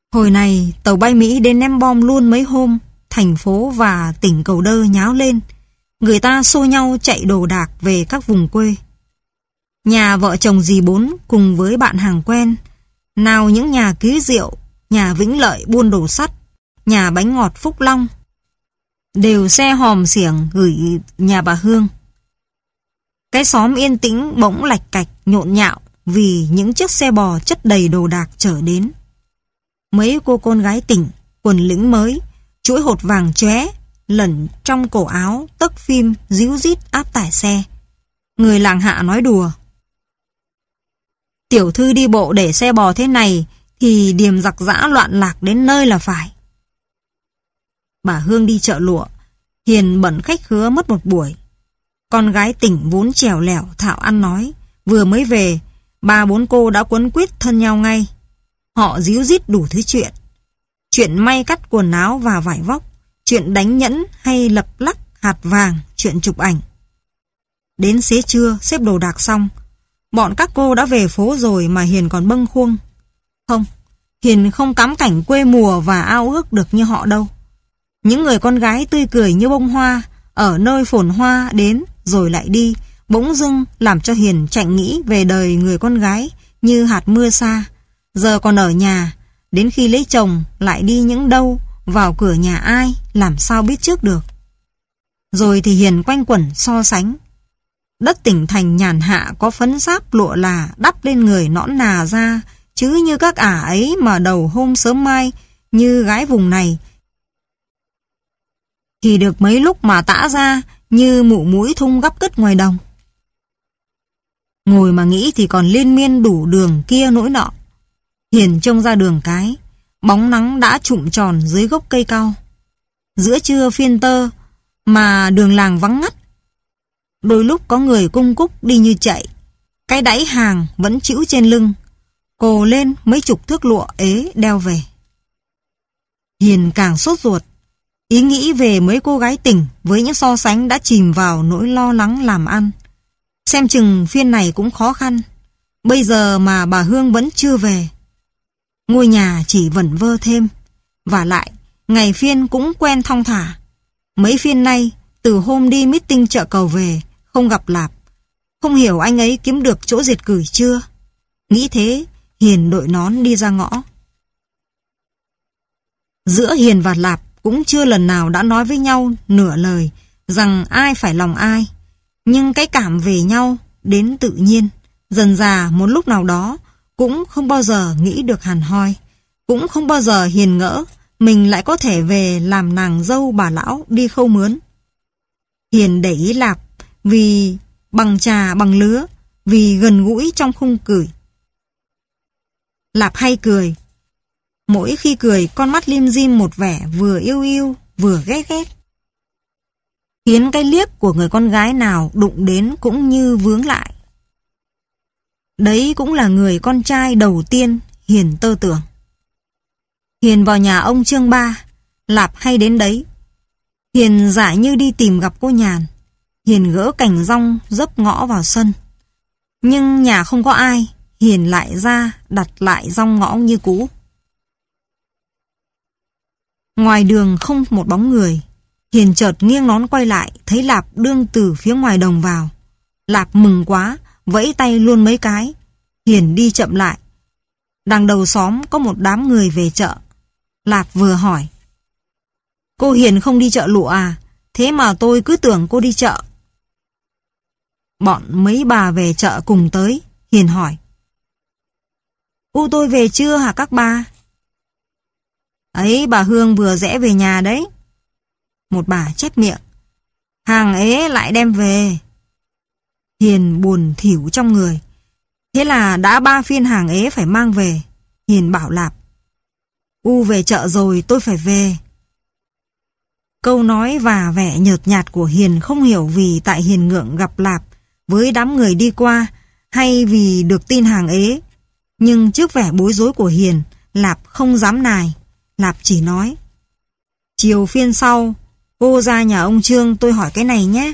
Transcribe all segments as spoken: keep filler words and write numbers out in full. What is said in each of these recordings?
Hồi này tàu bay Mỹ đến ném bom luôn mấy hôm, thành phố và tỉnh Cầu Đơ nháo lên. Người ta xô nhau chạy đồ đạc về các vùng quê. Nhà vợ chồng dì Bốn cùng với bạn hàng quen, nào những nhà ký rượu, nhà Vĩnh Lợi buôn đồ sắt, nhà bánh ngọt Phúc Long, đều xe hòm xiểng gửi nhà bà Hương. Cái xóm yên tĩnh bỗng lạch cạch nhộn nhạo vì những chiếc xe bò chất đầy đồ đạc chở đến. Mấy cô con gái tỉnh, quần lĩnh mới, chuỗi hột vàng chóe, lẩn trong cổ áo, tấc phim, díu dít áp tải xe. Người làng hạ nói đùa: tiểu thư đi bộ để xe bò thế này thì điềm giặc giã loạn lạc đến nơi là phải. Bà Hương đi chợ lụa, Hiền bận khách khứa mất một buổi. Con gái tỉnh vốn trèo lẻo thạo ăn nói, vừa mới về, ba bốn cô đã quấn quýt thân nhau ngay. Họ díu dít đủ thứ chuyện. Chuyện may cắt quần áo và vải vóc, chuyện đánh nhẫn hay lập lắc hạt vàng, chuyện chụp ảnh. Đến xế trưa xếp đồ đạc xong, bọn các cô đã về phố rồi mà Hiền còn bâng khuâng. Không, Hiền không cắm cảnh quê mùa và ao ước được như họ đâu. Những người con gái tươi cười như bông hoa, ở nơi phồn hoa đến rồi lại đi, bỗng dưng làm cho Hiền chạnh nghĩ về đời người con gái như hạt mưa xa. Giờ còn ở nhà, đến khi lấy chồng lại đi những đâu, vào cửa nhà ai, làm sao biết trước được. Rồi thì Hiền quanh quẩn so sánh. Đất tỉnh thành nhàn hạ có phấn sáp lụa là đắp lên người nõn nà ra, chứ như các ả ấy mà đầu hôm sớm mai, như gái vùng này, thì được mấy lúc mà tã ra như mụ mũi thung gắp cất ngoài đồng. Ngồi mà nghĩ thì còn liên miên đủ đường kia nỗi nọ. Hiền trông ra đường cái, bóng nắng đã trụm tròn dưới gốc cây cau. Giữa trưa phiên tơ, mà đường làng vắng ngắt. Đôi lúc có người cung cúc đi như chạy, cái đáy hàng vẫn chĩu trên lưng, cồ lên mấy chục thước lụa ế đeo về. Hiền càng sốt ruột, ý nghĩ về mấy cô gái tỉnh với những so sánh đã chìm vào nỗi lo lắng làm ăn. Xem chừng phiên này cũng khó khăn, bây giờ mà bà Hương vẫn chưa về. Ngôi nhà chỉ vẩn vơ thêm, và lại ngày phiên cũng quen thong thả. Mấy phiên nay, từ hôm đi meeting chợ Cầu về, không gặp Lạp. Không hiểu anh ấy kiếm được chỗ diệt cửi chưa. Nghĩ thế, Hiền đội nón đi ra ngõ. Giữa Hiền và Lạp cũng chưa lần nào đã nói với nhau nửa lời rằng ai phải lòng ai. Nhưng cái cảm về nhau đến tự nhiên, dần dà một lúc nào đó cũng không bao giờ nghĩ được hàn hoi. Cũng không bao giờ Hiền ngỡ mình lại có thể về làm nàng dâu bà lão đi khâu mướn. Hiền để ý Lạp vì bằng trà bằng lứa, vì gần gũi trong khung cười. Lạp hay cười. Mỗi khi cười, con mắt lim dim một vẻ vừa yêu yêu vừa ghét ghét, khiến cái liếc của người con gái nào đụng đến cũng như vướng lại. Đấy cũng là người con trai đầu tiên Hiền tơ tưởng. Hiền vào nhà ông Trương Ba, Lạp hay đến đấy. Hiền giả như đi tìm gặp cô Nhàn. Hiền gỡ cành rong dấp ngõ vào sân. Nhưng nhà không có ai, Hiền lại ra đặt lại rong ngõ như cũ. Ngoài đường không một bóng người. Hiền chợt nghiêng nón quay lại, thấy Lạp đương từ phía ngoài đồng vào. Lạp mừng quá, vẫy tay luôn mấy cái. Hiền đi chậm lại. Đằng đầu xóm có một đám người về chợ. Lạp vừa hỏi: cô Hiền không đi chợ lụa à? Thế mà tôi cứ tưởng cô đi chợ. Bọn mấy bà về chợ cùng tới. Hiền hỏi: u tôi về chưa hả các bà? Ấy, bà Hương vừa rẽ về nhà đấy. Một bà chép miệng: hàng ế lại đem về. Hiền buồn thỉu trong người. Thế là đã ba phiên hàng ế phải mang về. Hiền bảo Lạp: u về chợ rồi, tôi phải về. Câu nói và vẻ nhợt nhạt của Hiền không hiểu vì tại Hiền ngượng gặp Lạp với đám người đi qua, hay vì được tin hàng ế. Nhưng trước vẻ bối rối của Hiền, Lạp không dám nài. Lạp chỉ nói: chiều phiên sau, cô ra nhà ông Trương tôi hỏi cái này nhé.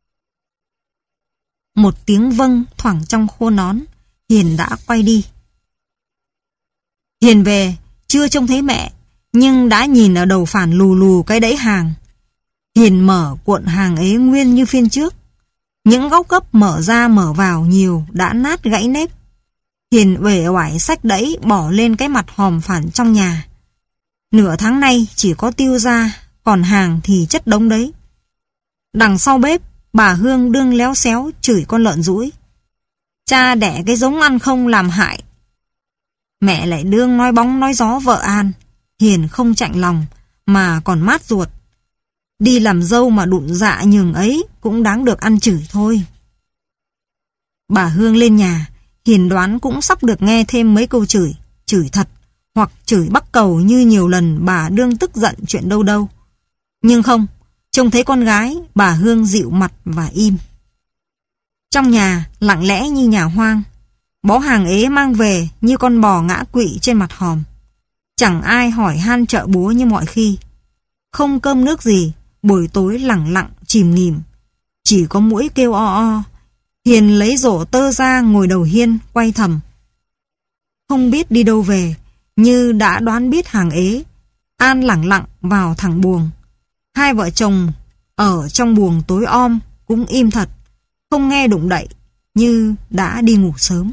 Một tiếng vâng thoảng trong khô nón. Hiền đã quay đi. Hiền về, Chưa trông thấy mẹ, nhưng đã nhìn ở đầu phản lù lù cái đẫy hàng. Hiền mở cuộn hàng ấy nguyên như phiên trước. Những góc gấp mở ra mở vào nhiều đã nát gãy nếp. Hiền uể oải xách đẫy bỏ lên cái mặt hòm phản trong nhà. Nửa tháng nay chỉ có tiêu ra, còn hàng thì chất đống đấy. Đằng sau bếp, bà Hương đương léo xéo chửi con lợn dũi. Cha đẻ cái giống ăn không làm hại. Mẹ lại đương nói bóng nói gió vợ An. Hiền không chạnh lòng, mà còn mát ruột. Đi làm dâu mà đụng dạ nhường ấy cũng đáng được ăn chửi thôi. Bà Hương lên nhà, Hiền đoán cũng sắp được nghe thêm mấy câu chửi, chửi thật, hoặc chửi bắc cầu như nhiều lần bà đương tức giận chuyện đâu đâu. Nhưng không, trông thấy con gái, bà Hương dịu mặt và im. Trong nhà, lặng lẽ như nhà hoang. Bó hàng ế mang về như con bò ngã quỵ trên mặt hòm. Chẳng ai hỏi han chợ búa như mọi khi. Không cơm nước gì, buổi tối lặng lặng chìm nghỉm. Chỉ có muỗi kêu o o. Hiền lấy rổ tơ ra ngồi đầu hiên, quay thầm. Không biết đi đâu về, như đã đoán biết hàng ế. An lẳng lặng vào thẳng buồng. Hai vợ chồng ở trong buồng tối om cũng im thật, không nghe đụng đậy, như đã đi ngủ sớm.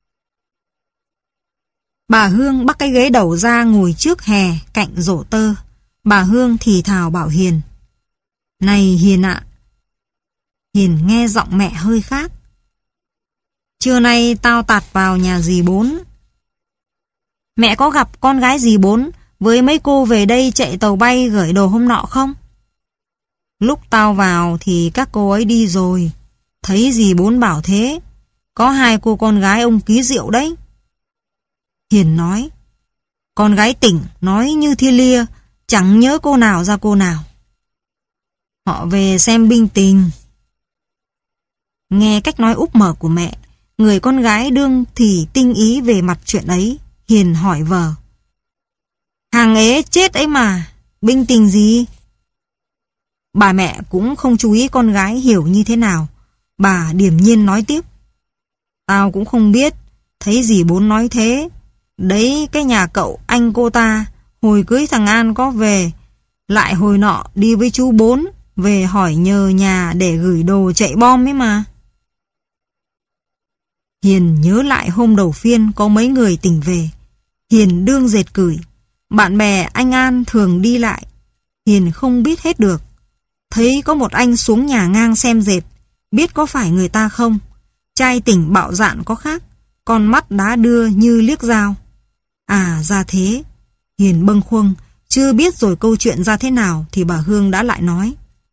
Bà Hương bắt cái ghế đầu ra ngồi trước hè cạnh rổ tơ. Bà Hương thì thào bảo Hiền. Này Hiền ạ. Hiền nghe giọng mẹ hơi khác. Trưa nay tao tạt vào nhà dì Bốn. Mẹ có gặp con gái dì Bốn với mấy cô về đây chạy tàu bay gửi đồ hôm nọ không? Lúc tao vào thì các cô ấy đi rồi. Thấy dì Bốn bảo thế. Có hai cô con gái ông ký rượu đấy. Hiền nói. Con gái tỉnh nói như thi lia, chẳng nhớ cô nào ra cô nào. Họ về xem binh tình. Nghe cách nói úp mở của mẹ, người con gái đương thì tinh ý về mặt chuyện ấy. Hiền hỏi vợ. Hàng ế chết ấy mà, binh tình gì? Bà mẹ cũng không chú ý con gái hiểu như thế nào. Bà điềm nhiên nói tiếp. Tao cũng không biết, thấy dì Bốn nói thế. Đấy cái nhà cậu anh cô ta, hồi cưới thằng An có về. Lại hồi nọ đi với chú Bốn, về hỏi nhờ nhà để gửi đồ chạy bom ấy mà. Hiền nhớ lại hôm đầu phiên có mấy người tỉnh về. Hiền đương dệt cười. Bạn bè anh An thường đi lại. Hiền không biết hết được. Thấy có một anh xuống nhà ngang xem dệt. Biết có phải người ta không? Trai tỉnh bạo dạn có khác. Con mắt đá đưa như liếc dao. À ra thế. Hiền bâng khuâng. Chưa biết rồi câu chuyện ra thế nào thì bà Hương đã lại nói.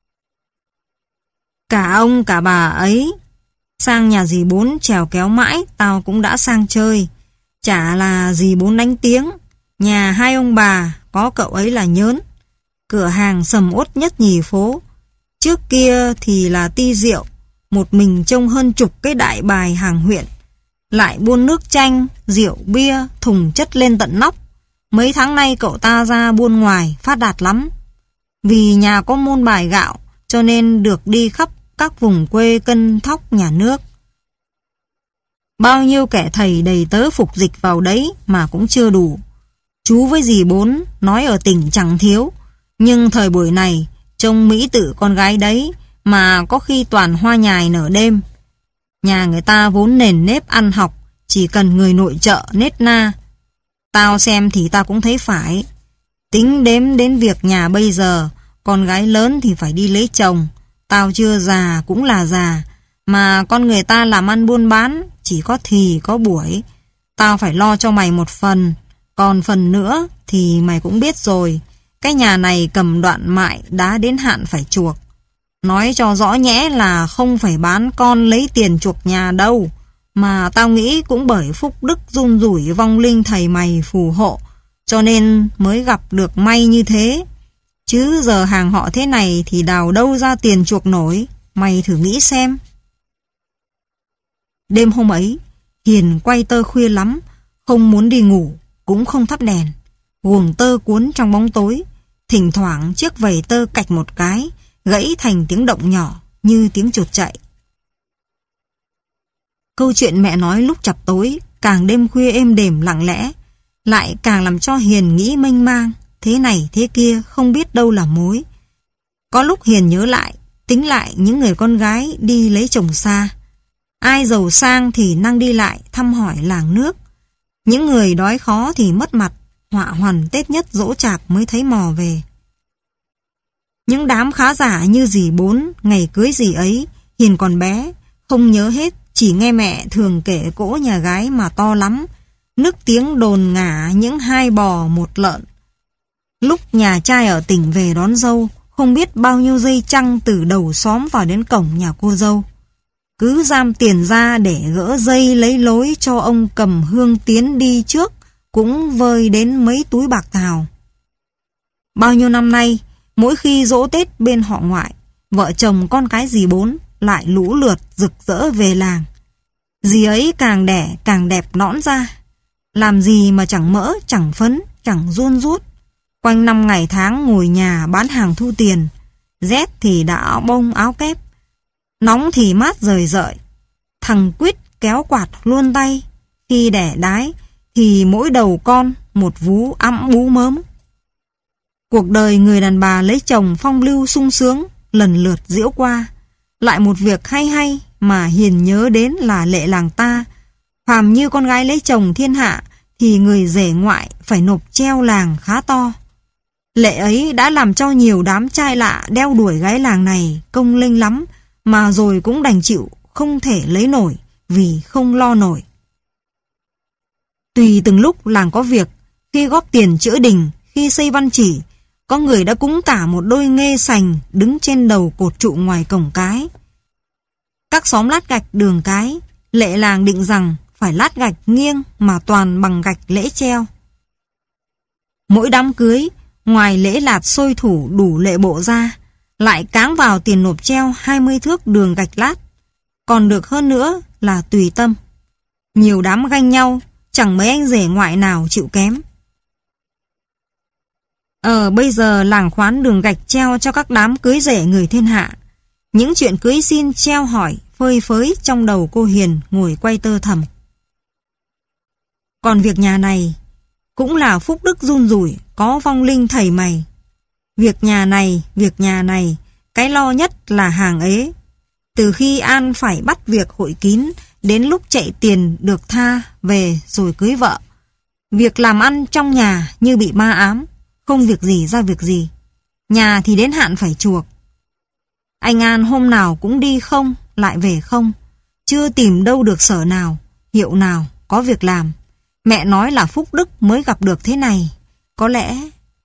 Cả ông cả bà ấy sang nhà dì Bốn trèo kéo mãi, tao cũng đã sang chơi. Chả là dì Bốn đánh tiếng. Nhà hai ông bà có cậu ấy là nhớn. Cửa hàng sầm uất nhất nhì phố. Trước kia thì là ti rượu. Một mình trông hơn chục cái đại bài hàng huyện. Lại buôn nước chanh, rượu bia, thùng chất lên tận nóc. Mấy tháng nay cậu ta ra buôn ngoài, phát đạt lắm. Vì nhà có môn bài gạo, cho nên được đi khắp các vùng quê cân thóc nhà nước. Bao nhiêu kẻ thầy đầy tớ phục dịch vào đấy mà cũng chưa đủ. Chú với dì Bốn nói ở tỉnh chẳng thiếu, nhưng thời buổi này trông mỹ tử con gái đấy mà có khi toàn hoa nhài nở đêm. Nhà người ta vốn nền nếp ăn học, chỉ cần người nội trợ nết na. Tao xem thì tao cũng thấy phải. Tính đếm đến việc nhà bây giờ, con gái lớn thì phải đi lấy chồng. Tao chưa già cũng là già, mà con người ta làm ăn buôn bán, chỉ có thì có buổi. Tao phải lo cho mày một phần, còn phần nữa thì mày cũng biết rồi. Cái nhà này cầm đoạn mại đã đến hạn phải chuộc. Nói cho rõ nhẽ là không phải bán con lấy tiền chuộc nhà đâu. Mà tao nghĩ cũng bởi phúc đức run rủi vong linh thầy mày phù hộ, cho nên mới gặp được may như thế. Chứ giờ hàng họ thế này thì đào đâu ra tiền chuộc nổi. Mày thử nghĩ xem. Đêm hôm ấy, Hiền quay tơ khuya lắm, không muốn đi ngủ, cũng không thắp đèn. Guồng tơ cuốn trong bóng tối, thỉnh thoảng chiếc vầy tơ cạch một cái, gãy thành tiếng động nhỏ như tiếng chuột chạy. Câu chuyện mẹ nói lúc chập tối, càng đêm khuya êm đềm lặng lẽ. lại càng làm cho Hiền nghĩ mênh mang, thế này thế kia không biết đâu là mối. Có lúc Hiền nhớ lại, tính lại những người con gái đi lấy chồng xa. Ai giàu sang thì năng đi lại thăm hỏi làng nước. Những người đói khó thì mất mặt, họa hoàn Tết nhất dỗ chạp mới thấy mò về. Những đám khá giả như dì Bốn, ngày cưới dì ấy, Hiền còn bé, không nhớ hết, chỉ nghe mẹ thường kể cỗ nhà gái mà to lắm, nức tiếng đồn ngả những hai bò một lợn. Lúc nhà trai ở tỉnh về đón dâu, không biết bao nhiêu dây trăng từ đầu xóm vào đến cổng nhà cô dâu. Cứ giam tiền ra để gỡ dây lấy lối cho ông cầm hương tiến đi trước, cũng vơi đến mấy túi bạc thào. Bao nhiêu năm nay, mỗi khi giỗ Tết bên họ ngoại, vợ chồng con cái dì Bốn lại lũ lượt rực rỡ về làng. Dì ấy càng đẻ càng đẹp nõn ra, làm gì mà chẳng mỡ, chẳng phấn, chẳng run rút. Quanh năm ngày tháng ngồi nhà bán hàng thu tiền, rét thì đã áo bông áo kép, nóng thì mát rời rợi. Thằng Quýt kéo quạt luôn tay, khi đẻ đái thì mỗi đầu con một vú ẵm bú mớm. Cuộc đời người đàn bà lấy chồng phong lưu sung sướng lần lượt diễu qua. Lại một việc hay hay mà Hiền nhớ đến là lệ làng ta. Phàm như con gái lấy chồng thiên hạ thì người rể ngoại phải nộp treo làng khá to. Lệ ấy đã làm cho nhiều đám trai lạ đeo đuổi gái làng này công linh lắm, mà rồi cũng đành chịu không thể lấy nổi vì không lo nổi. Tùy từng lúc làng có việc, khi góp tiền chữa đình, khi xây văn chỉ, có người đã cúng cả một đôi nghê sành đứng trên đầu cột trụ ngoài cổng cái. Các xóm lát gạch đường cái, lệ làng định rằng phải lát gạch nghiêng mà toàn bằng gạch lễ treo. Mỗi đám cưới, ngoài lễ lạt xôi thủ đủ lệ bộ ra, lại cáng vào tiền nộp treo hai mươi thước đường gạch lát. Còn được hơn nữa là tùy tâm. Nhiều đám ganh nhau, chẳng mấy anh rể ngoại nào chịu kém. Ờ bây giờ làng khoán đường gạch treo cho các đám cưới rể người thiên hạ. Những chuyện cưới xin treo hỏi phơi phới trong đầu cô Hiền ngồi quay tơ thầm. Còn việc nhà này cũng là phúc đức run rủi, có vong linh thầy mày. Việc nhà này, việc nhà này, cái lo nhất là hàng ế. Từ khi An phải bắt việc hội kín, đến lúc chạy tiền được tha về rồi cưới vợ. Việc làm ăn trong nhà như bị ma ám, không việc gì ra việc gì. Nhà thì đến hạn phải chuộc. Anh An hôm nào cũng đi không, lại về không. Chưa tìm đâu được sở nào, hiệu nào, có việc làm. Mẹ nói là phúc đức mới gặp được thế này. Có lẽ...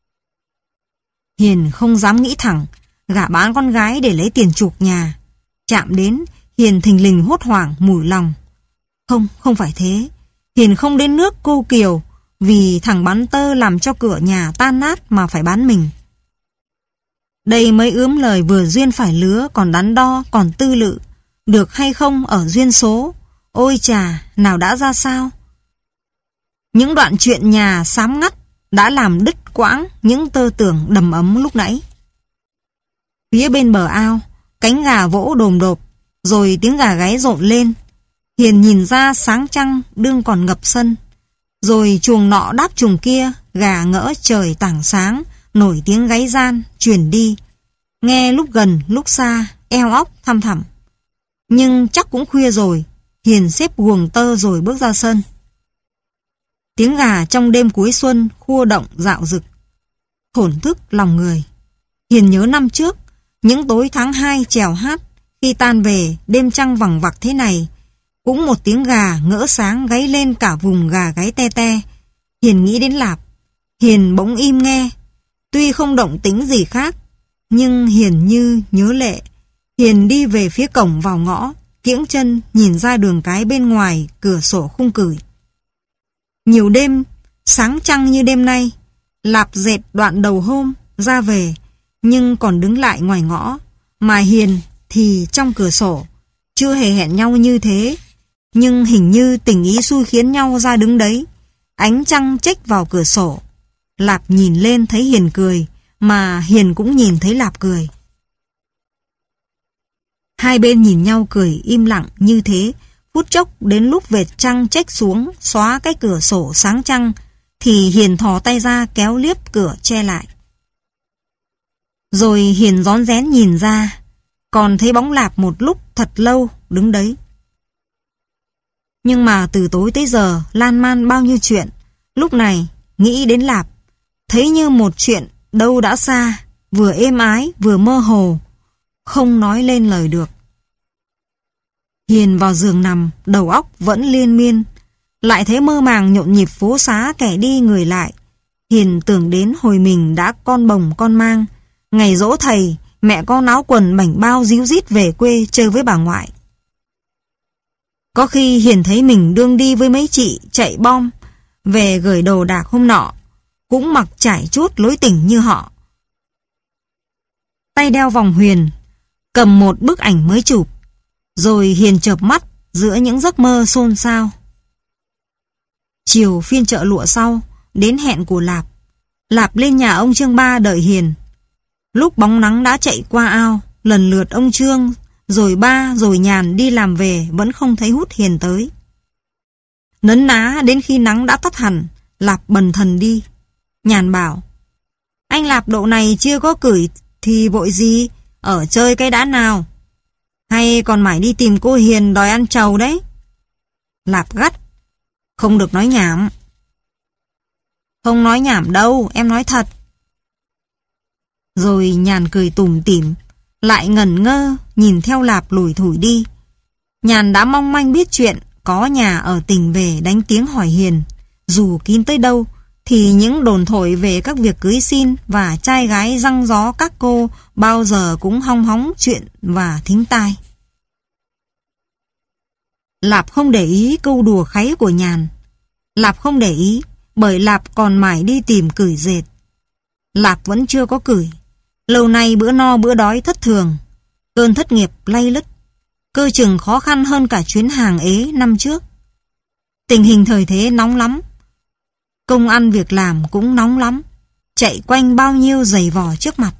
Hiền không dám nghĩ thẳng, gả bán con gái để lấy tiền chuộc nhà. Chạm đến, Hiền thình lình hốt hoảng, mủi lòng. Không, không phải thế. Hiền không đến nước cô Kiều, vì thằng bán tơ làm cho cửa nhà tan nát mà phải bán mình. Đây mới ướm lời vừa duyên phải lứa, còn đắn đo, còn tư lự. Được hay không ở duyên số. Ôi chà, nào đã ra sao? Những đoạn chuyện nhà xám ngắt đã làm đứt quãng những tơ tưởng đầm ấm lúc nãy. Phía bên bờ ao, cánh gà vỗ đồm đột, rồi tiếng gà gáy rộn lên. Hiền nhìn ra sáng trăng đương còn ngập sân. Rồi chuồng nọ đáp chuồng kia, gà ngỡ trời tảng sáng, nổi tiếng gáy gian, truyền đi. Nghe lúc gần, lúc xa, eo óc thăm thẳm. Nhưng chắc cũng khuya rồi, Hiền xếp guồng tơ rồi bước ra sân. Tiếng gà trong đêm cuối xuân khua động dạo rực, thổn thức lòng người. Hiền nhớ năm trước, những tối tháng hai chèo hát, khi tan về đêm trăng vằng vặc thế này, cũng một tiếng gà ngỡ sáng gáy lên cả vùng gà gáy te te. Hiền nghĩ đến Lạp. Hiền bỗng im nghe. Tuy không động tính gì khác, nhưng Hiền như nhớ Lệ. Hiền đi về phía cổng vào ngõ, kiễng chân nhìn ra đường cái bên ngoài cửa sổ khung cửi. Nhiều đêm, sáng trăng như đêm nay, Lạp dệt đoạn đầu hôm ra về, nhưng còn đứng lại ngoài ngõ, mà Hiền thì trong cửa sổ. Chưa hề hẹn nhau như thế, nhưng hình như tình ý xui khiến nhau ra đứng đấy. Ánh trăng chếch vào cửa sổ. Lạp nhìn lên thấy Hiền cười, mà Hiền cũng nhìn thấy Lạp cười. Hai bên nhìn nhau cười im lặng như thế, phút chốc đến lúc vệt trăng chếch xuống xóa cái cửa sổ sáng trăng, thì Hiền thò tay ra kéo liếp cửa che lại. Rồi Hiền rón rén nhìn ra, còn thấy bóng Lạp một lúc thật lâu đứng đấy. Nhưng mà từ tối tới giờ lan man bao nhiêu chuyện, lúc này nghĩ đến Lạp, thấy như một chuyện đâu đã xa, vừa êm ái vừa mơ hồ, không nói lên lời được. Hiền vào giường nằm, đầu óc vẫn liên miên, lại thấy mơ màng nhộn nhịp phố xá kẻ đi người lại. Hiền tưởng đến hồi mình đã con bồng con mang, ngày giỗ thầy, mẹ con áo quần bảnh bao díu dít về quê chơi với bà ngoại. Có khi Hiền thấy mình đương đi với mấy chị chạy bom, về gửi đồ đạc hôm nọ, cũng mặc trải chuốt lối tỉnh như họ. Tay đeo vòng huyền, cầm một bức ảnh mới chụp, rồi Hiền chợp mắt giữa những giấc mơ xôn xao. Chiều phiên chợ lụa sau, đến hẹn của Lạp. Lạp lên nhà ông Trương Ba đợi Hiền. Lúc bóng nắng đã chạy qua ao, lần lượt ông Trương, rồi Ba, rồi Nhàn đi làm về vẫn không thấy hút Hiền tới. Nấn ná đến khi nắng đã tắt hẳn, Lạp bần thần đi. Nhàn bảo, anh Lạp độ này chưa có cửi thì vội gì, ở chơi cái đã nào. Hay còn mải đi tìm cô Hiền đòi ăn trầu đấy. Lạp gắt, không được nói nhảm. Không nói nhảm đâu, em nói thật. Rồi Nhàn cười tủm tỉm, lại ngẩn ngơ nhìn theo Lạp lủi thủi đi. Nhàn đã mong manh biết chuyện có nhà ở tỉnh về đánh tiếng hỏi Hiền. Dù kín tới đâu thì những đồn thổi về các việc cưới xin và trai gái răng gió các cô bao giờ cũng hong hóng chuyện và thính tai. Lạp không để ý câu đùa kháy của Nhàn. Lạp không để ý bởi Lạp còn mải đi tìm cửi dệt. Lạp vẫn chưa có cửi. Lâu nay bữa no bữa đói thất thường, cơn thất nghiệp lay lứt, cơ chừng khó khăn hơn cả chuyến hàng ế năm trước. Tình hình thời thế nóng lắm, công ăn việc làm cũng nóng lắm, chạy quanh bao nhiêu giày vò trước mặt.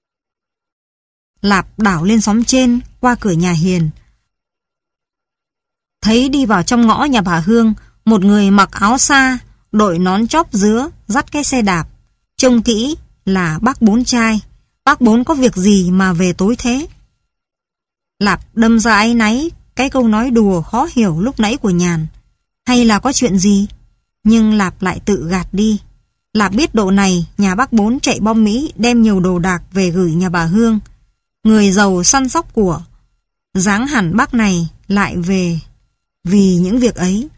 Lạp đảo lên xóm trên, qua cửa nhà Hiền. Thấy đi vào trong ngõ nhà bà Hương, một người mặc áo sa, đội nón chóp dứa, dắt cái xe đạp. Trông kỹ là bác Bốn trai. Bác Bốn có việc gì mà về tối thế? Lạp đâm ra áy náy cái câu nói đùa khó hiểu lúc nãy của Nhàn. Hay là có chuyện gì? Nhưng Lạp lại tự gạt đi. Lạp biết độ này nhà bác Bốn chạy bom Mỹ đem nhiều đồ đạc về gửi nhà bà Hương. Người giàu săn sóc của. Dáng hẳn bác này lại về vì những việc ấy.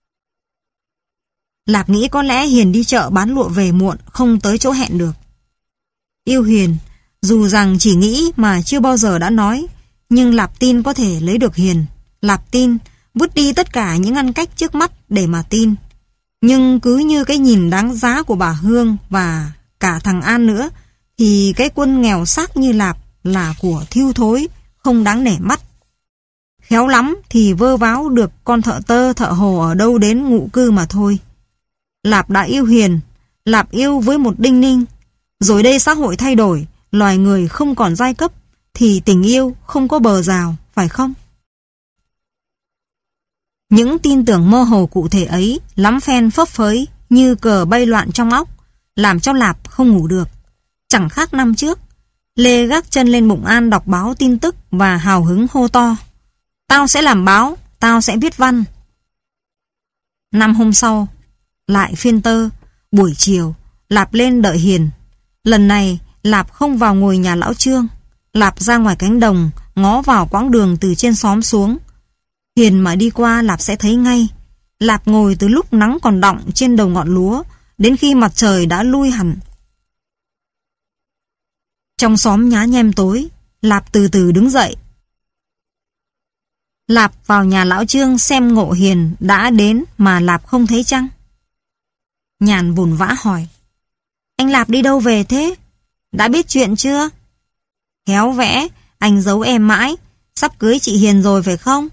Lạp nghĩ có lẽ Hiền đi chợ bán lụa về muộn, không tới chỗ hẹn được. Yêu Hiền, dù rằng chỉ nghĩ mà chưa bao giờ đã nói, nhưng Lạp tin có thể lấy được Hiền. Lạp tin, vứt đi tất cả những ngăn cách trước mắt để mà tin. Nhưng cứ như cái nhìn đáng giá của bà Hương và cả thằng An nữa, thì cái quân nghèo xác như Lạp là của thiêu thối, không đáng nể mắt. Khéo lắm thì vơ váo được con thợ tơ thợ hồ ở đâu đến ngụ cư mà thôi. Lạp đã yêu Hiền, Lạp yêu với một đinh ninh. Rồi đây xã hội thay đổi, loài người không còn giai cấp, thì tình yêu không có bờ rào, phải không? Những tin tưởng mơ hồ cụ thể ấy lắm phen phấp phới như cờ bay loạn trong óc, làm cho Lạp không ngủ được. Chẳng khác năm trước, Lê gác chân lên bụng An đọc báo tin tức và hào hứng hô to: "Tao sẽ làm báo, tao sẽ viết văn." Năm hôm sau, lại phiên tơ, buổi chiều, Lạp lên đợi Hiền. Lần này, Lạp không vào ngồi nhà lão Trương. Lạp ra ngoài cánh đồng, ngó vào quãng đường từ trên xóm xuống. Hiền mà đi qua Lạp sẽ thấy ngay. Lạp ngồi từ lúc nắng còn đọng trên đầu ngọn lúa, đến khi mặt trời đã lui hẳn. Trong xóm nhá nhem tối, Lạp từ từ đứng dậy. Lạp vào nhà lão Trương xem Ngộ Hiền đã đến mà Lạp không thấy chăng? Nhàn vồn vã hỏi: "Anh Lạp đi đâu về thế? Đã biết chuyện chưa?" "Khéo vẽ, anh giấu em mãi, sắp cưới chị Hiền rồi phải không?"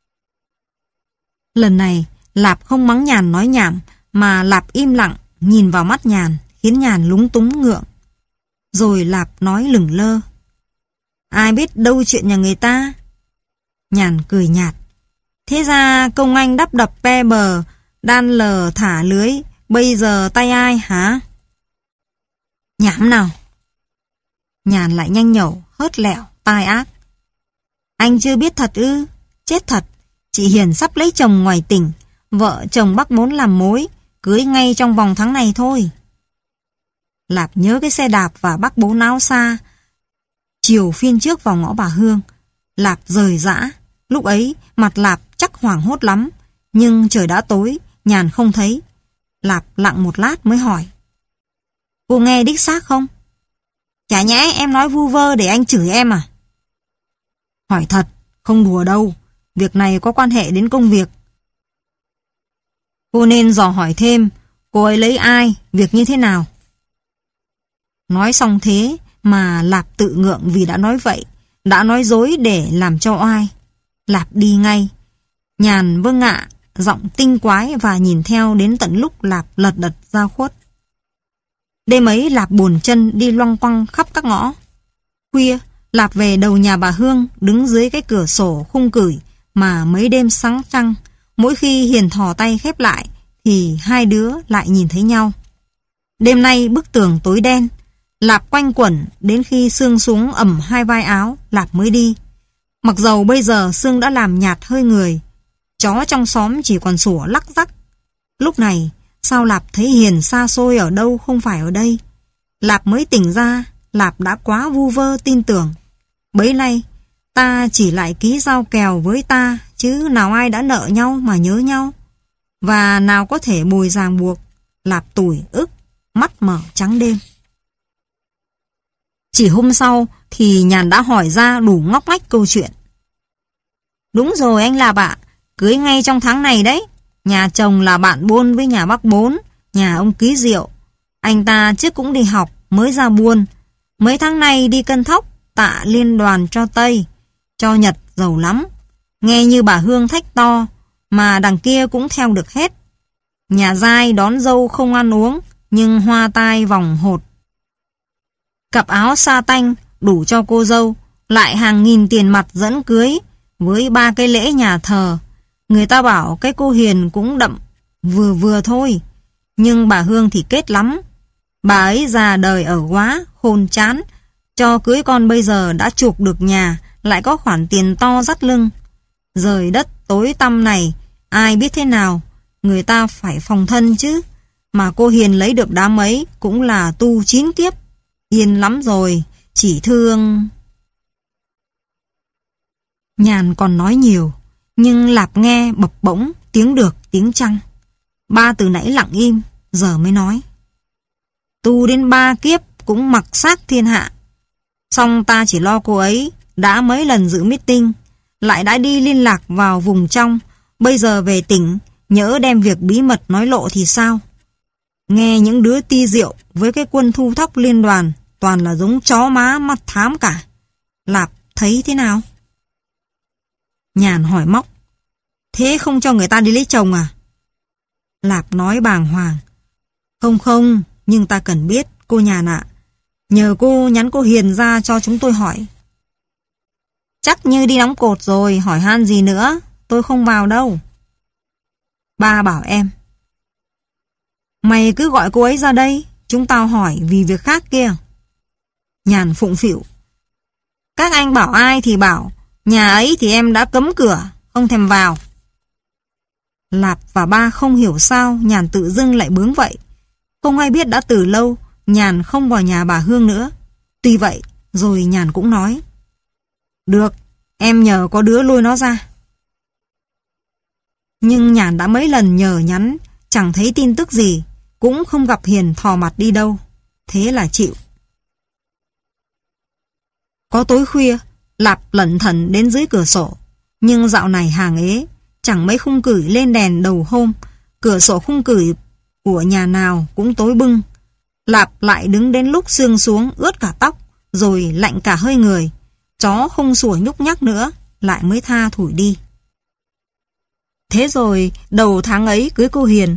Lần này, Lạp không mắng Nhàn nói nhảm, mà Lạp im lặng, nhìn vào mắt Nhàn, khiến Nhàn lúng túng ngượng. Rồi Lạp nói lửng lơ: "Ai biết đâu chuyện nhà người ta." Nhàn cười nhạt: "Thế ra công anh đắp đập pe bờ, đan lờ thả lưới, bây giờ tay ai hả? Nhảm nào. Nhàn lại nhanh nhẩu, hớt lẹo, tai ác. Anh chưa biết thật ư? Chết thật, chị Hiền sắp lấy chồng ngoài tỉnh, vợ chồng bác Bốn làm mối, cưới ngay trong vòng tháng này thôi. Lạp nhớ cái xe đạp và bác Bốn áo xa. Chiều phiên trước vào ngõ bà Hương, Lạp rời rã. Lúc ấy mặt Lạp chắc hoảng hốt lắm, nhưng trời đã tối, Nhàn không thấy. Lạp lặng một lát mới hỏi. Cô nghe đích xác không? Chả nhẽ em nói vu vơ để anh chửi em à? Hỏi thật, không đùa đâu. Việc này có quan hệ đến công việc. Cô nên dò hỏi thêm, cô ấy lấy ai, việc như thế nào? Nói xong thế mà Lạp tự ngượng vì đã nói vậy, đã nói dối để làm cho oai. Lạp đi ngay. Nhàn vâng ạ, giọng tinh quái và nhìn theo đến tận lúc Lạp lật đật ra khuất. Đêm ấy Lạp buồn chân đi loăng quăng khắp các ngõ. Khuya, Lạp về đầu nhà bà Hương, đứng dưới cái cửa sổ khung cửi mà mấy đêm sáng trăng, mỗi khi Hiền thò tay khép lại thì hai đứa lại nhìn thấy nhau. Đêm nay bức tường tối đen, Lạp quanh quẩn đến khi sương xuống ẩm hai vai áo, Lạp mới đi. Mặc dầu bây giờ sương đã làm nhạt hơi người, chó trong xóm chỉ còn sủa lắc rắc. Lúc này, sao Lạp thấy Hiền xa xôi ở đâu không phải ở đây? Lạp mới tỉnh ra, Lạp đã quá vu vơ tin tưởng. Bấy nay, ta chỉ lại ký giao kèo với ta, chứ nào ai đã nợ nhau mà nhớ nhau. Và nào có thể bồi ràng buộc. Lạp tủi ức, mắt mở trắng đêm. Chỉ hôm sau thì Nhàn đã hỏi ra đủ ngóc ngách câu chuyện. Đúng rồi anh Lạp ạ, cưới ngay trong tháng này đấy. Nhà chồng là bạn buôn với nhà bác Bốn, nhà ông Ký Diệu. Anh ta trước cũng đi học, mới ra buôn. Mấy tháng nay đi cân thóc, tạ liên đoàn cho Tây, cho Nhật giàu lắm. Nghe như bà Hương thách to, mà đằng kia cũng theo được hết. Nhà giai đón dâu không ăn uống, nhưng hoa tai vòng hột. Cặp áo sa tanh đủ cho cô dâu, lại hàng nghìn tiền mặt dẫn cưới, với ba cái lễ nhà thờ. Người ta bảo cái cô Hiền cũng đậm, vừa vừa thôi. Nhưng bà Hương thì kết lắm. Bà ấy già đời ở quá, khôn chán. Cho cưới con bây giờ đã chuộc được nhà, lại có khoản tiền to dắt lưng. Rời đất tối tăm này, ai biết thế nào, người ta phải phòng thân chứ. Mà cô Hiền lấy được đám ấy cũng là tu chín kiếp. Yên lắm rồi, chỉ thương... Nhàn còn nói nhiều, nhưng Lạp nghe bập bỗng tiếng được tiếng chăng. Ba từ nãy lặng im, giờ mới nói. Tu đến ba kiếp cũng mặc xác thiên hạ. Xong ta chỉ lo cô ấy, đã mấy lần dự meeting, lại đã đi liên lạc vào vùng trong, bây giờ về tỉnh, nhỡ đem việc bí mật nói lộ thì sao? Nghe những đứa ti rượu với cái quân thu thóc liên đoàn, toàn là giống chó má mắt thám cả. Lạp thấy thế nào? Nhàn hỏi móc. Thế không cho người ta đi lấy chồng à? Lạp nói bàng hoàng. Không không, nhưng ta cần biết, cô Nhàn ạ. Nhờ cô nhắn cô Hiền ra cho chúng tôi hỏi. Chắc như đi đóng cột rồi, hỏi han gì nữa, tôi không vào đâu. Ba bảo em. Mày cứ gọi cô ấy ra đây, chúng tao hỏi vì việc khác kia. Nhàn phụng phịu. Các anh bảo ai thì bảo, nhà ấy thì em đã cấm cửa, không thèm vào. Lạp và ba không hiểu sao Nhàn tự dưng lại bướng vậy. Không ai biết đã từ lâu Nhàn không vào nhà bà Hương nữa. Tuy vậy, rồi Nhàn cũng nói. Được, em nhờ có đứa lôi nó ra. Nhưng Nhàn đã mấy lần nhờ nhắn, chẳng thấy tin tức gì, cũng không gặp Hiền thò mặt đi đâu. Thế là chịu. Có tối khuya, Lạp lẩn thẩn đến dưới cửa sổ. Nhưng dạo này hàng ế, chẳng mấy khung cửi lên đèn đầu hôm. Cửa sổ khung cửi của nhà nào cũng tối bưng. Lạp lại đứng đến lúc sương xuống ướt cả tóc, rồi lạnh cả hơi người. Chó không sủa nhúc nhắc nữa, lại mới tha thủi đi. Thế rồi đầu tháng ấy cưới cô Hiền.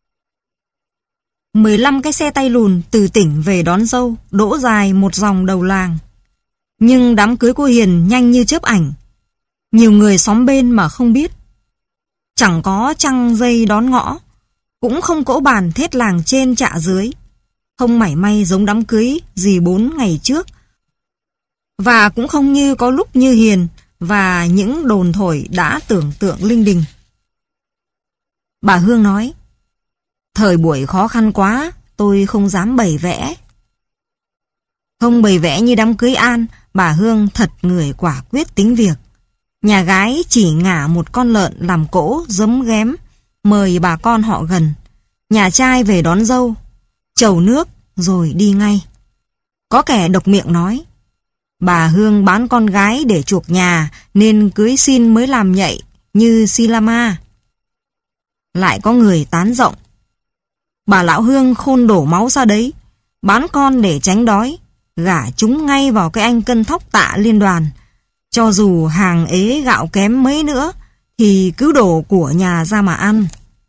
mười lăm cái xe tay lùn từ tỉnh về đón dâu, đỗ dài một dòng đầu làng. Nhưng đám cưới cô Hiền nhanh như chớp ảnh. Nhiều người xóm bên mà không biết. Chẳng có trăng dây đón ngõ. cũng không cỗ bàn thết làng trên chạ dưới, không mảy may giống đám cưới dì bốn ngày trước, và cũng không như có lúc như Hiền và những đồn thổi đã tưởng tượng linh đình. Bà Hương nói, thời buổi khó khăn quá, tôi không dám bày vẽ. Không bày vẽ như đám cưới An, bà Hương thật người quả quyết tính việc. Nhà gái chỉ ngả một con lợn làm cỗ giấm ghém, mời bà con họ gần. Nhà trai về đón dâu, chầu nước rồi đi ngay. Có kẻ độc miệng nói, bà Hương bán con gái để chuộc nhà nên cưới xin mới làm nhạy như Silama. Lại có người tán rộng, bà lão Hương khôn đổ máu ra đấy, bán con để tránh đói, gả chúng ngay vào cái anh cân thóc tạ liên đoàn. Cho dù hàng ế gạo kém mấy nữa thì cứ đổ của nhà ra mà ăn.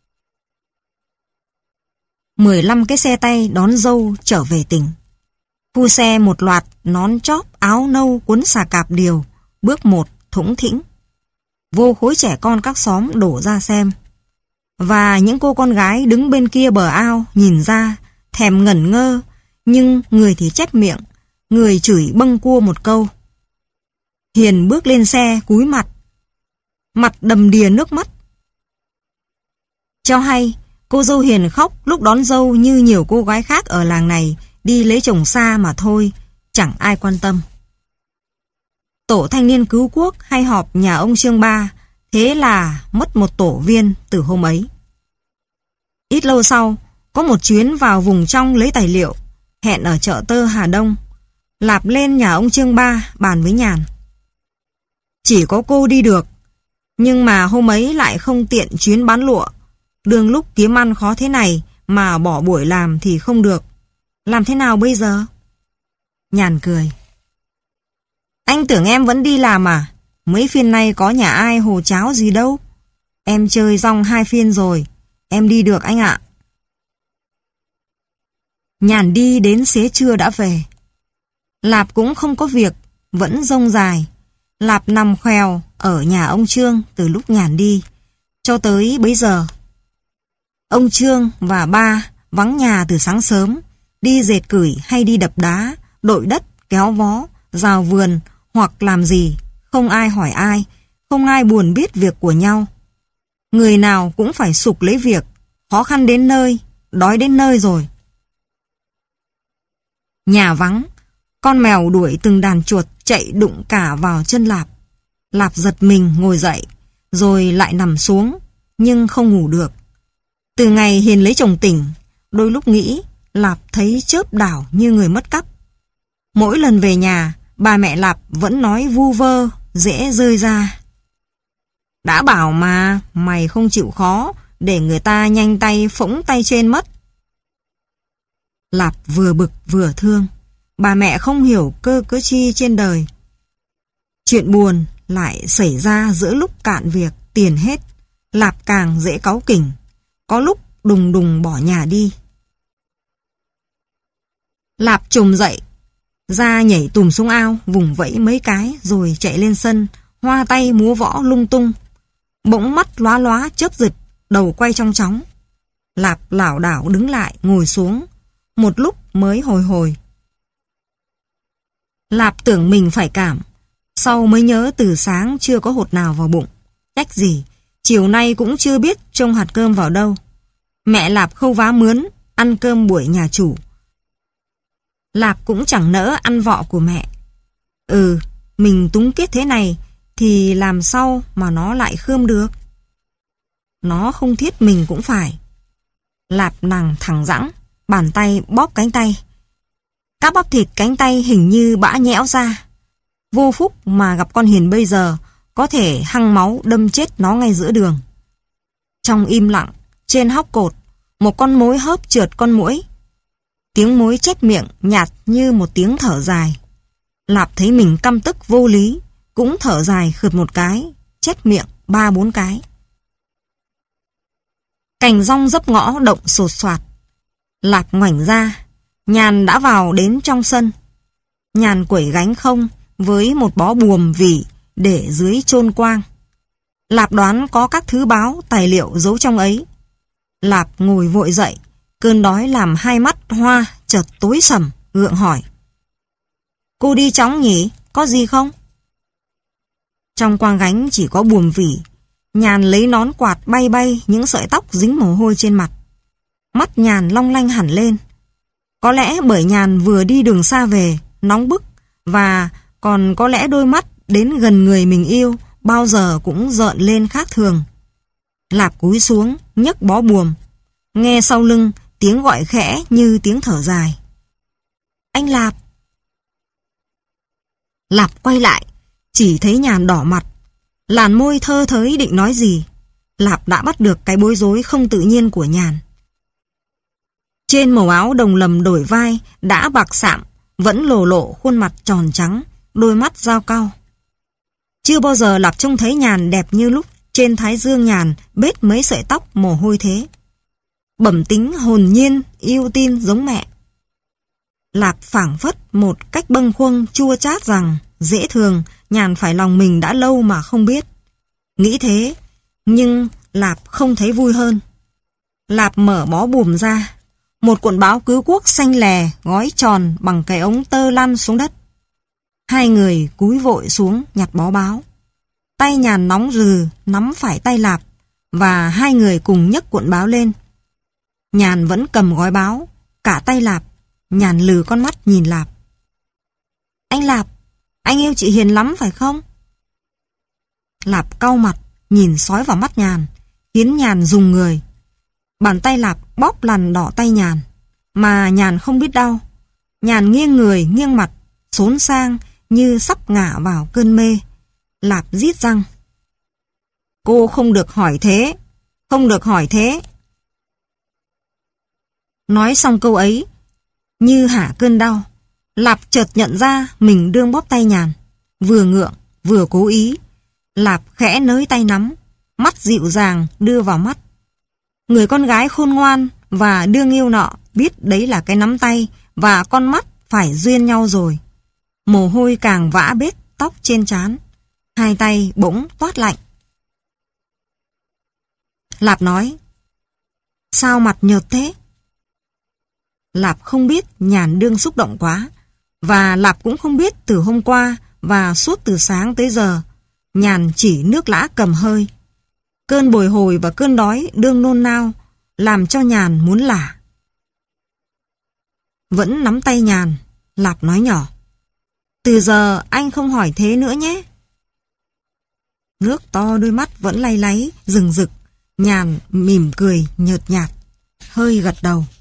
mười lăm cái xe tay đón dâu trở về tỉnh. Phu xe một loạt nón chóp áo nâu cuốn xà cạp điều, bước một thủng thĩnh. Vô khối trẻ con các xóm đổ ra xem. Và những cô con gái đứng bên kia bờ ao nhìn ra, thèm ngẩn ngơ, nhưng người thì chép miệng, người chửi bâng cua một câu. Hiền bước lên xe cúi mặt, mặt đầm đìa nước mắt. Cho hay, cô dâu Hiền khóc lúc đón dâu như nhiều cô gái khác ở làng này đi lấy chồng xa mà thôi, chẳng ai quan tâm. Tổ thanh niên cứu quốc hay họp nhà ông Trương Ba, thế là mất một tổ viên từ hôm ấy. Ít lâu sau, có một chuyến vào vùng trong lấy tài liệu, hẹn ở chợ Tơ Hà Đông. Lạp lên nhà ông Trương Ba bàn với Nhàn. Chỉ có cô đi được, nhưng mà hôm ấy lại không tiện chuyến bán lụa. Đường lúc kiếm ăn khó thế này mà bỏ buổi làm thì không được. Làm thế nào bây giờ? Nhàn cười. Anh tưởng em vẫn đi làm à? Mấy phiên nay có nhà ai hồ cháo gì đâu. Em chơi rong hai phiên rồi. Em đi được anh ạ. Nhàn đi đến xế trưa đã về. Lạp cũng không có việc, vẫn rông dài. Lạp nằm khoèo ở nhà ông Trương từ lúc Nhàn đi, cho tới bấy giờ. Ông Trương và ba vắng nhà từ sáng sớm, đi dệt cửi hay đi đập đá, đội đất, kéo vó, rào vườn hoặc làm gì, không ai hỏi ai, không ai buồn biết việc của nhau. Người nào cũng phải sục lấy việc, khó khăn đến nơi, đói đến nơi rồi. Nhà vắng, con mèo đuổi từng đàn chuột chạy đụng cả vào chân Lạp. Lạp giật mình ngồi dậy, rồi lại nằm xuống, nhưng không ngủ được. Từ ngày Hiền lấy chồng tỉnh, đôi lúc nghĩ Lạp thấy chớp đảo như người mất cắp. Mỗi lần về nhà, bà mẹ Lạp vẫn nói vu vơ, dễ rơi ra. Đã bảo mà, mày không chịu khó, để người ta nhanh tay phỗng tay trên mất. Lạp vừa bực vừa thương. Bà mẹ không hiểu cơ cớ chi trên đời. Chuyện buồn lại xảy ra giữa lúc cạn việc, tiền hết. Lạp càng dễ cáu kỉnh. Có lúc đùng đùng bỏ nhà đi. Lạp trồm dậy, ra nhảy tùm xuống ao, vùng vẫy mấy cái rồi chạy lên sân, hoa tay múa võ lung tung. Bỗng mắt lóa lóa chớp giật, đầu quay trong chóng. Lạp lảo đảo đứng lại, ngồi xuống, một lúc mới hồi hồi. Lạp tưởng mình phải cảm, sau mới nhớ từ sáng chưa có hột nào vào bụng. Trách gì, chiều nay cũng chưa biết trông hạt cơm vào đâu. Mẹ Lạp khâu vá mướn, ăn cơm buổi nhà chủ. Lạp cũng chẳng nỡ ăn vọ của mẹ. Ừ, mình túng kết thế này, thì làm sao mà nó lại khươm được. Nó không thiết mình cũng phải. Lạp nàng thẳng dẵng, bàn tay bóp cánh tay. Các bắp thịt cánh tay hình như bã nhẽo ra. Vô phúc mà gặp con Hiền bây giờ, có thể hăng máu đâm chết nó ngay giữa đường. Trong im lặng, trên hốc cột, một con mối hớp trượt con muỗi. Tiếng muỗi chét miệng nhạt như một tiếng thở dài. Lạp thấy mình căm tức vô lý, cũng thở dài khượt một cái, chét miệng ba bốn cái. Cành rong dấp ngõ động sột soạt. Lạp ngoảnh ra, Nhàn đã vào đến trong sân. Nhàn quẩy gánh không với một bó buồm vỉ để dưới chôn quang. Lạp đoán có các thứ báo, tài liệu giấu trong ấy. Lạp ngồi vội dậy, cơn đói làm hai mắt Hoa chợt tối sầm, gượng hỏi. Cô đi chóng nhỉ, có gì không? Trong quang gánh chỉ có buồm vỉ. Nhàn lấy nón quạt bay bay những sợi tóc dính mồ hôi trên mặt. Mắt Nhàn long lanh hẳn lên. Có lẽ bởi Nhàn vừa đi đường xa về, nóng bức, và còn có lẽ đôi mắt đến gần người mình yêu bao giờ cũng rợn lên khác thường. Lạp cúi xuống, nhấc bó buồm. Nghe sau lưng tiếng gọi khẽ như tiếng thở dài. Anh Lạp! Lạp quay lại, chỉ thấy Nhàn đỏ mặt. Làn môi thơ thới định nói gì. Lạp đã bắt được cái bối rối không tự nhiên của Nhàn. Trên màu áo đồng lầm đổi vai đã bạc sạm, vẫn lồ lộ khuôn mặt tròn trắng, đôi mắt dao cau. Chưa bao giờ Lạp trông thấy Nhàn đẹp như lúc trên thái dương Nhàn bết mấy sợi tóc mồ hôi thế. Bẩm tính hồn nhiên, yêu tin giống mẹ. Lạp phảng phất một cách bâng khuâng chua chát rằng dễ thường Nhàn phải lòng mình đã lâu mà không biết. Nghĩ thế, nhưng Lạp không thấy vui hơn. Lạp mở bó buồm ra. Một cuộn báo cứu quốc xanh lè gói tròn bằng cái ống tơ lăn xuống đất. Hai người cúi vội xuống nhặt bó báo. Tay Nhàn nóng rừ nắm phải tay Lạp, và hai người cùng nhấc cuộn báo lên. Nhàn vẫn cầm gói báo, cả tay Lạp. Nhàn lừ con mắt nhìn Lạp. Anh Lạp, anh yêu chị Hiền lắm phải không? Lạp cau mặt, nhìn sói vào mắt Nhàn, khiến Nhàn rùng người. Bàn tay Lạp bóp lằn đỏ tay Nhàn, mà Nhàn không biết đau. Nhàn nghiêng người, nghiêng mặt, xốn sang như sắp ngã vào cơn mê. Lạp rít răng. Cô không được hỏi thế, không được hỏi thế. Nói xong câu ấy, như hả cơn đau, Lạp chợt nhận ra mình đương bóp tay Nhàn. Vừa ngượng, vừa cố ý. Lạp khẽ nới tay nắm, mắt dịu dàng đưa vào mắt. Người con gái khôn ngoan và đương yêu nọ biết đấy là cái nắm tay và con mắt phải duyên nhau rồi. Mồ hôi càng vã bết tóc trên trán. Hai tay bỗng toát lạnh. Lạp nói. Sao mặt nhợt thế? Lạp không biết Nhàn đương xúc động quá. Và Lạp cũng không biết từ hôm qua và suốt từ sáng tới giờ Nhàn chỉ nước lã cầm hơi. Cơn bồi hồi và cơn đói đương nôn nao làm cho Nhàn muốn lả. Vẫn nắm tay Nhàn, Lạp nói nhỏ. Từ giờ anh không hỏi thế nữa nhé. Nước to đôi mắt vẫn lay láy, rừng rực. Nhàn mỉm cười nhợt nhạt, hơi gật đầu.